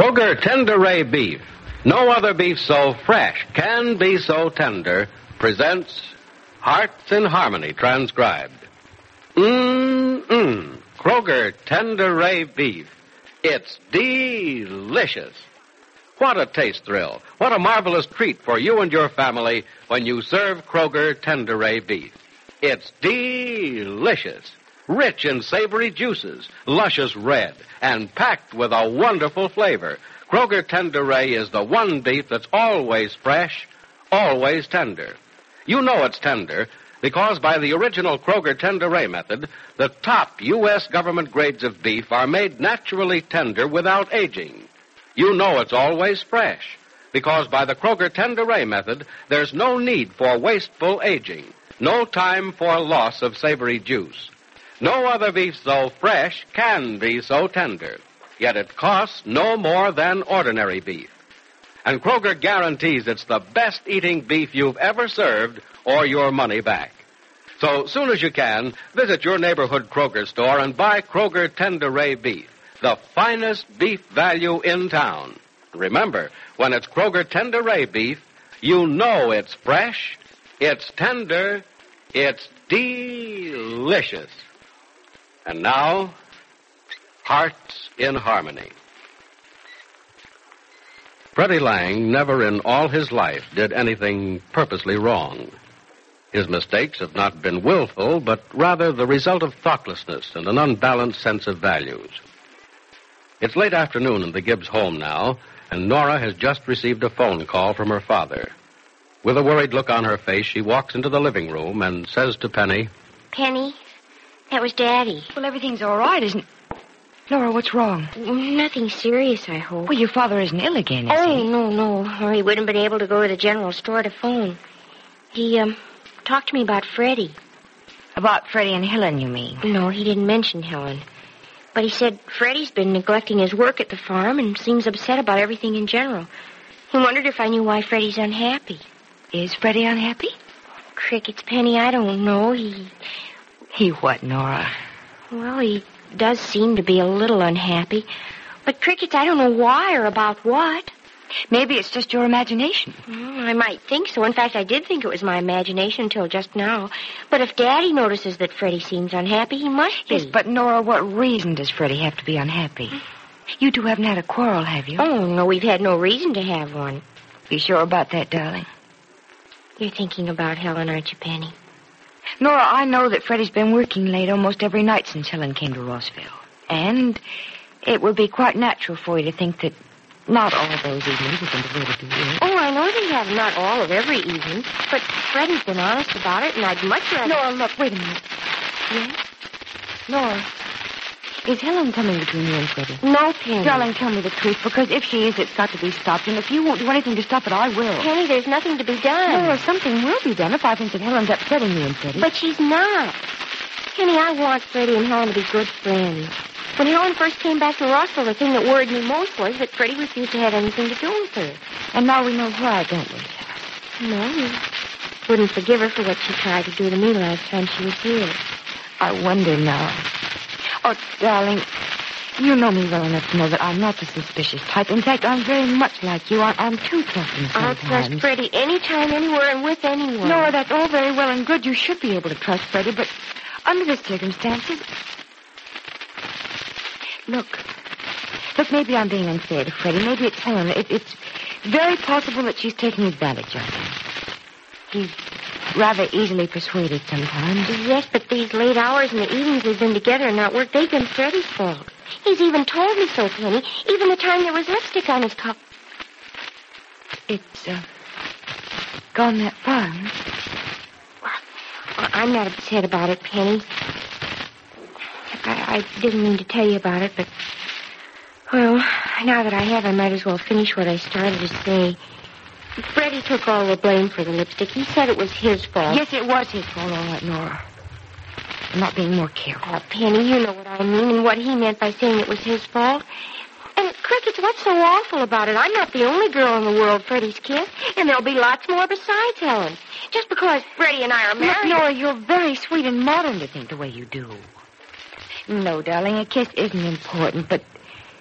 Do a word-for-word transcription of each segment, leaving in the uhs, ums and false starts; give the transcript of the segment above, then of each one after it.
Kroger Tender Ray Beef, no other beef so fresh can be so tender, presents Hearts in Harmony, transcribed. Mmm-mmm, Kroger Tender Ray Beef. It's delicious. What a taste thrill. What a marvelous treat for you and your family when you serve Kroger Tender Ray Beef. It's delicious. Rich in savory juices, luscious red, and packed with a wonderful flavor. Kroger Tender Ray is the one beef that's always fresh, always tender. You know it's tender because by the original Kroger Tender Ray method, the top U S government grades of beef are made naturally tender without aging. You know it's always fresh because by the Kroger Tender Ray method, there's no need for wasteful aging, no time for loss of savory juice. No other beef so fresh can be so tender, yet it costs no more than ordinary beef. And Kroger guarantees it's the best eating beef you've ever served or your money back. So soon as you can, visit your neighborhood Kroger store and buy Kroger Tender Ray Beef, the finest beef value in town. Remember, when it's Kroger Tender Ray Beef, you know it's fresh, it's tender, it's delicious. And now, Hearts in Harmony. Freddie Lang never in all his life did anything purposely wrong. His mistakes have not been willful, but rather the result of thoughtlessness and an unbalanced sense of values. It's late afternoon in the Gibbs home now, and Nora has just received a phone call from her father. With a worried look on her face, she walks into the living room and says to Penny, Penny, that was Daddy. Well, everything's all right, isn't it? Nora, what's wrong? Nothing serious, I hope. Well, your father isn't ill again, is oh, he? no, no. Or he wouldn't have been able to go to the general store to phone. He, um, talked to me about Freddie. About Freddie and Helen, you mean? No, he didn't mention Helen. But he said Freddie's been neglecting his work at the farm and seems upset about everything in general. He wondered if I knew why Freddie's unhappy. Is Freddie unhappy? Crickets, Penny, I don't know. He... He what, Nora? Well, he does seem to be a little unhappy. But, Crickets, I don't know why or about what. Maybe it's just your imagination. Well, I might think so. In fact, I did think it was my imagination until just now. But if Daddy notices that Freddie seems unhappy, he must be. Yes, but, Nora, what reason does Freddie have to be unhappy? You two haven't had a quarrel, have you? Oh, no, we've had no reason to have one. You sure about that, darling? You're thinking about Helen, aren't you, Penny? Nora, I know that Freddie's been working late almost every night since Helen came to Rossville. And it would be quite natural for you to think that not all those evenings have been devoted to you. Oh, I know they have not all of every evening. But Freddie's been honest about it, and I'd much rather... Nora, look, wait a minute. Yes? Nora, is Helen coming between you and Freddie? No, Penny. Darling, tell me the truth, because if she is, it's got to be stopped. And if you won't do anything to stop it, I will. Penny, there's nothing to be done. Nora, something will be done if I think that Helen's upsetting you and Freddie. But she's not. Penny, I want Freddie and Helen to be good friends. When Helen first came back to Rossville, the thing that worried me most was that Freddie refused to have anything to do with her. And now we know why, don't we? No, you wouldn't forgive her for what she tried to do to me last time she was here. I wonder now. Oh, darling, you know me well enough to know that I'm not the suspicious type. In fact, I'm very much like you. I, I'm too trusting sometimes. I'll trust Freddie anytime, anywhere, and with anyone. Nora, that's all very well and good. You should be able to trust Freddie, but under the circumstances... Look. Look, maybe I'm being unfair to Freddie. Maybe it's Helen. It, it's very possible that she's taking advantage of him. He's rather easily persuaded sometimes. Yes, but these late hours and the evenings they've been together and not work, they've been Freddie's fault. He's even told me so, Penny. Even the time there was lipstick on his cup. It's, uh, gone that far, Well, I'm not upset about it, Penny. I, I didn't mean to tell you about it, but... Well, now that I have, I might as well finish what I started to say. Freddie took all the blame for the lipstick. He said it was his fault. Yes, it was his fault, all right, Nora. I'm not being more careful. Oh, Penny, you know what I mean and what he meant by saying it was his fault. And, Crickets, what's so awful about it? I'm not the only girl in the world Freddie's kissed, and there'll be lots more besides Helen. Just because Freddie and I are married... Look, Nora, you're very sweet and modern to think the way you do. No, darling, a kiss isn't important, but...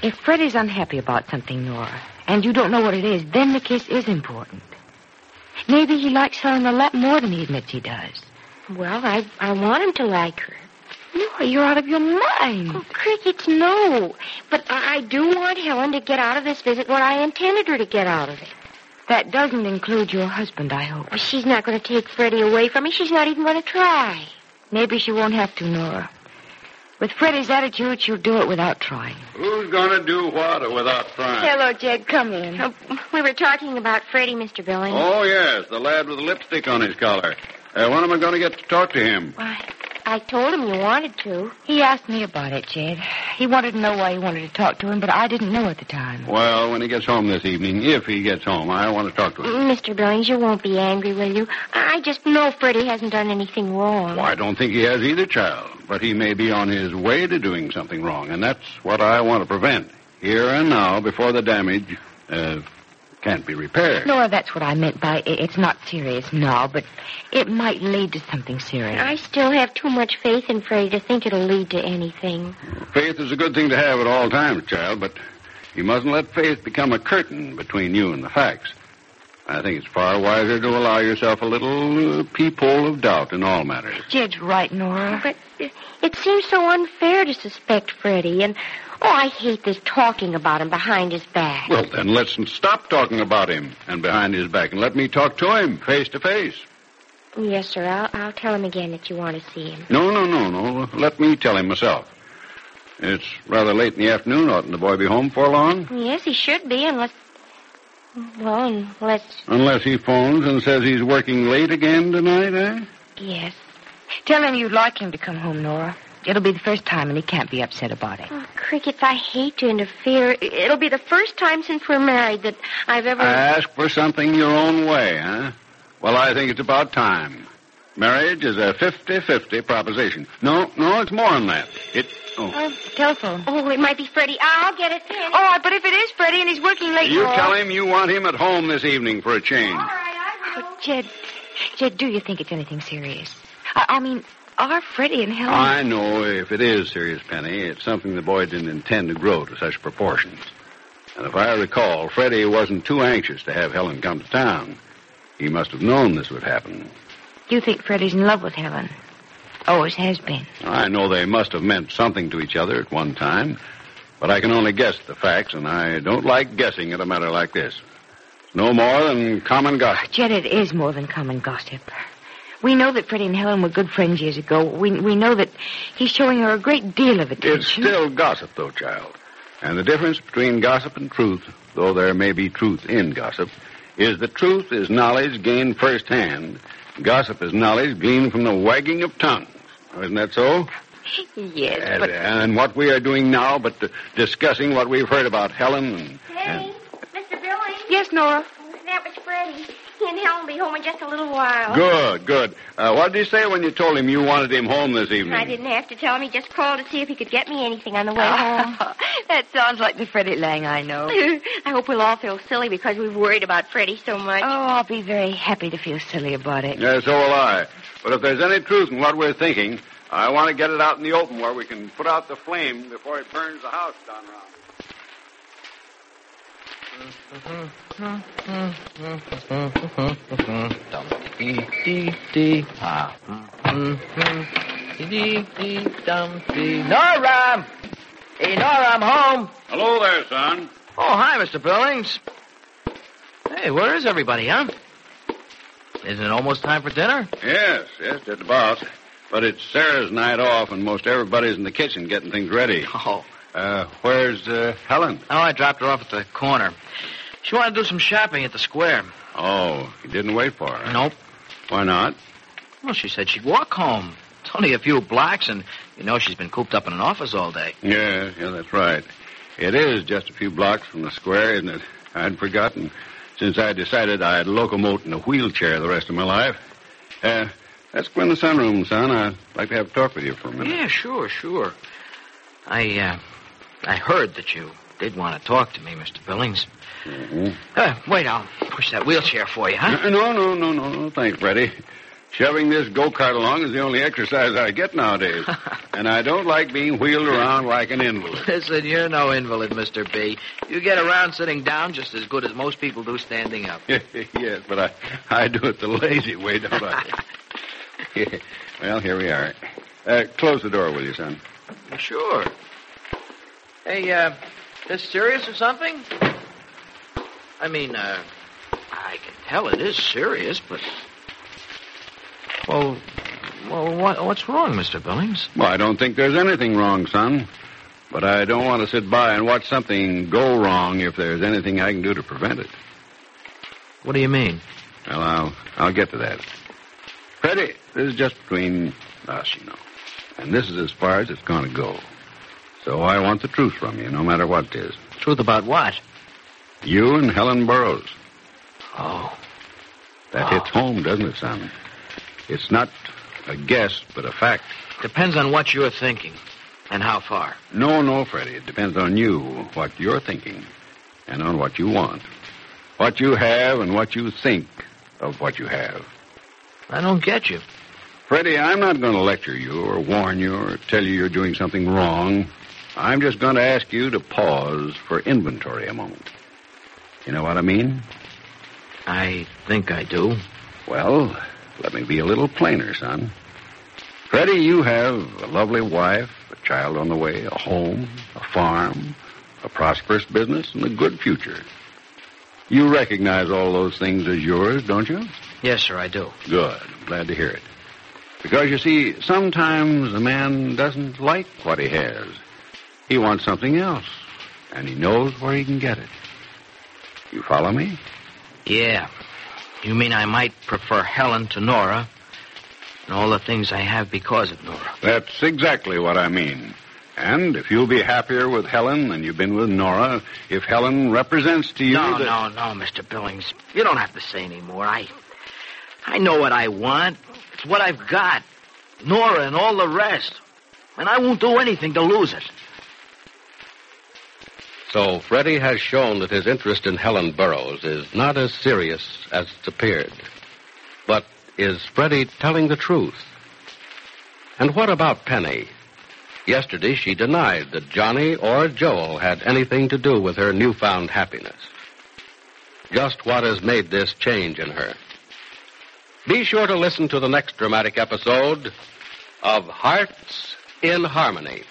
If Freddie's unhappy about something, Nora, and you don't know what it is, then the kiss is important. Maybe he likes Helen a lot more than he admits he does. Well, I, I want him to like her. No, you're out of your mind. Oh, Crickets, no. But I, I do want Helen to get out of this visit what I intended her to get out of it. That doesn't include your husband, I hope. Well, she's not going to take Freddie away from me. She's not even going to try. Maybe she won't have to, Nora. With Freddie's attitude, she'll do it without trying. Who's going to do what without trying? Hello, Jed. Come in. Uh, we were talking about Freddie, Mister Billings. Oh, yes, the lad with the lipstick on his collar. Uh, when am I going to get to talk to him? Why, I told him you wanted to. He asked me about it, Jed. He wanted to know why you wanted to talk to him, but I didn't know at the time. Well, when he gets home this evening, if he gets home, I want to talk to him. Mister Billings, you won't be angry, will you? I just know Freddie hasn't done anything wrong. Well, I don't think he has either, child. But he may be on his way to doing something wrong, and that's what I want to prevent. Here and now, before the damage uh, can't be repaired. Nora, that's what I meant by it. It's not serious now, but it might lead to something serious. I still have too much faith in Freddie to think it'll lead to anything. Faith is a good thing to have at all times, child, but you mustn't let faith become a curtain between you and the facts. I think it's far wiser to allow yourself a little uh, peephole of doubt in all matters. Jed's right, Nora. But it, it seems so unfair to suspect Freddie, and, oh, I hate this talking about him behind his back. Well, then let's stop talking about him and behind his back and let me talk to him face to face. Yes, sir. I'll, I'll tell him again that you want to see him. No, no, no, no. Let me tell him myself. It's rather late in the afternoon. Oughtn't the boy be home for long? Yes, he should be, unless... Well, unless... Unless he phones and says he's working late again tonight, eh? Yes. Tell him you'd like him to come home, Nora. It'll be the first time, and he can't be upset about it. Oh, Crickets, I hate to interfere. It'll be the first time since we're married that I've ever... Ask for something your own way, huh? Well, I think it's about time. Marriage is a fifty-fifty proposition. No, no, it's more than that. It... Oh. Uh, telephone. Oh, it might be Freddie. I'll get it, Penny. Oh, but if it is Freddie and he's working late... You Nora... tell him you want him at home this evening for a change. All right, I will. Oh, Jed, Jed, do you think it's anything serious? I, I mean... Are Freddie and Helen... I know if it is serious, Penny, it's something the boy didn't intend to grow to such proportions. And if I recall, Freddie wasn't too anxious to have Helen come to town. He must have known this would happen. Do you think Freddie's in love with Helen? Always has been. I know they must have meant something to each other at one time, but I can only guess the facts, and I don't like guessing at a matter like this. No more than common gossip. Jed, it is more than common gossip. We know that Freddie and Helen were good friends years ago. We we know that he's showing her a great deal of attention. It's still gossip, though, child. And the difference between gossip and truth, though there may be truth in gossip, is that truth is knowledge gained firsthand. Gossip is knowledge gleaned from the wagging of tongues. Isn't that so? Yes, and, but... And what we are doing now but uh, discussing what we've heard about Helen and... Hey, and... Mister Billy. Yes, Nora? That was Freddie. He and Helen will be home in just a little while. Good, good. Uh, what did he say when you told him you wanted him home this evening? I didn't have to tell him. He just called to see if he could get me anything on the way home. That sounds like the Freddie Lang I know. I hope we'll all feel silly because we've worried about Freddie so much. Oh, I'll be very happy to feel silly about it. Yeah, so will I. But if there's any truth in what we're thinking, I want to get it out in the open where we can put out the flame before it burns the house down around. Nora! Hey, Nora, I'm home. Hello there, son. Oh, hi, Mister Billings. Hey, where is everybody, huh? Isn't it almost time for dinner? Yes, yes, just about. But it's Sarah's night off, and most everybody's in the kitchen getting things ready. Oh. Uh, where's uh, Helen? Oh, I dropped her off at the corner. She wanted to do some shopping at the square. Oh, you didn't wait for her? Nope. Why not? Well, she said she'd walk home. It's only a few blocks, and you know she's been cooped up in an office all day. Yeah, yeah, that's right. It is just a few blocks from the square, isn't it? I'd forgotten. Since I decided I'd locomote in a wheelchair the rest of my life. Uh, let's go in the sunroom, son. I'd like to have a talk with you for a minute. Yeah, sure, sure. I, uh, I heard that you did want to talk to me, Mister Billings. Mm-hmm. Uh, wait, I'll push that wheelchair for you, huh? No, no, no, no, no. Thanks, Freddie. Shoving this go-kart along is the only exercise I get nowadays. And I don't like being wheeled around like an invalid. Listen, you're no invalid, Mister B. You get around sitting down just as good as most people do standing up. Yes, but I, I do it the lazy way, don't I? Well, here we are. Uh, close the door, will you, son? Sure. Hey, uh, this serious or something? I mean, uh, I can tell it is serious, but... Well, well what, what's wrong, Mister Billings? Well, I don't think there's anything wrong, son. But I don't want to sit by and watch something go wrong if there's anything I can do to prevent it. What do you mean? Well, I'll, I'll get to that. Freddie, this is just between us, you know. And this is as far as it's going to go. So I want the truth from you, no matter what it is. Truth about what? You and Helen Burroughs. Oh. That Oh. hits home, doesn't it, son? It's not a guess, but a fact. Depends on what you're thinking and how far. No, no, Freddie. It depends on you, what you're thinking, and on what you want. What you have and what you think of what you have. I don't get you. Freddie, I'm not going to lecture you or warn you or tell you you're doing something wrong. I'm just going to ask you to pause for inventory a moment. You know what I mean? I think I do. Well, let me be a little plainer, son. Freddie, you have a lovely wife, a child on the way, a home, a farm, a prosperous business, and a good future. You recognize all those things as yours, don't you? Yes, sir, I do. Good. I'm glad to hear it. Because, you see, sometimes a man doesn't like what he has. He wants something else, and he knows where he can get it. You follow me? Yeah. You mean I might prefer Helen to Nora and all the things I have because of Nora? That's exactly what I mean. And if you'll be happier with Helen than you've been with Nora, if Helen represents to you No, that... no, no, Mister Billings. You don't have to say any more. I, I know what I want. It's what I've got. Nora and all the rest. And I won't do anything to lose it. So Freddie has shown that his interest in Helen Burroughs is not as serious as it's appeared. But is Freddie telling the truth? And what about Penny? Yesterday she denied that Johnny or Joel had anything to do with her newfound happiness. Just what has made this change in her? Be sure to listen to the next dramatic episode of Hearts in Harmony.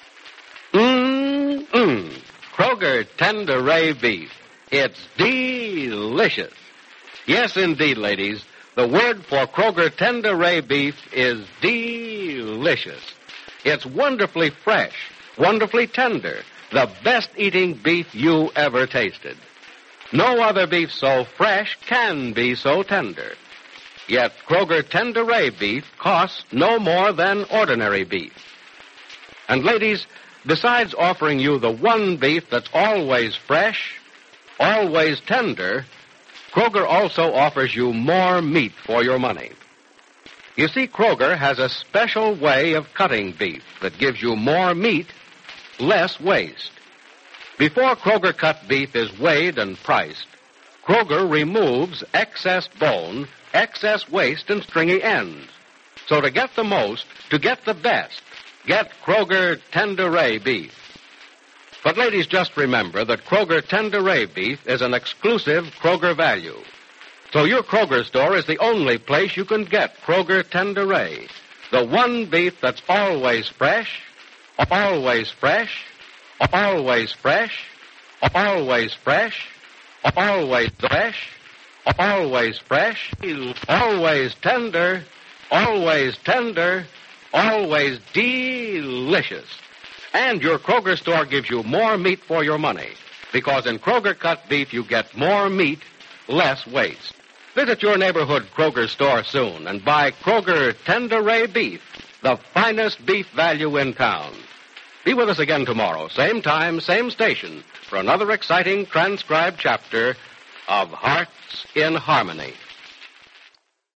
Mmm-mmm. Kroger Tender Ray Beef. It's delicious. Yes, indeed, ladies. The word for Kroger Tender Ray Beef is delicious. It's wonderfully fresh, wonderfully tender, the best eating beef you ever tasted. No other beef so fresh can be so tender. Yet Kroger Tender Ray Beef costs no more than ordinary beef. And ladies, besides offering you the one beef that's always fresh, always tender, Kroger also offers you more meat for your money. You see, Kroger has a special way of cutting beef that gives you more meat, less waste. Before Kroger cut beef is weighed and priced, Kroger removes excess bone, excess waste, and stringy ends. So to get the most, to get the best, get Kroger Tender Ray Beef. But ladies, just remember that Kroger Tender Ray Beef is an exclusive Kroger value. So your Kroger store is the only place you can get Kroger Tender Ray, the one beef that's always fresh, always fresh, always fresh, always fresh, always fresh, always fresh, always tender, always tender, always delicious. And your Kroger store gives you more meat for your money, because in Kroger cut beef you get more meat, less waste. Visit your neighborhood Kroger store soon and buy Kroger Tender Ray Beef, the finest beef value in town. Be with us again tomorrow, same time, same station, for another exciting transcribed chapter of Hearts in Harmony.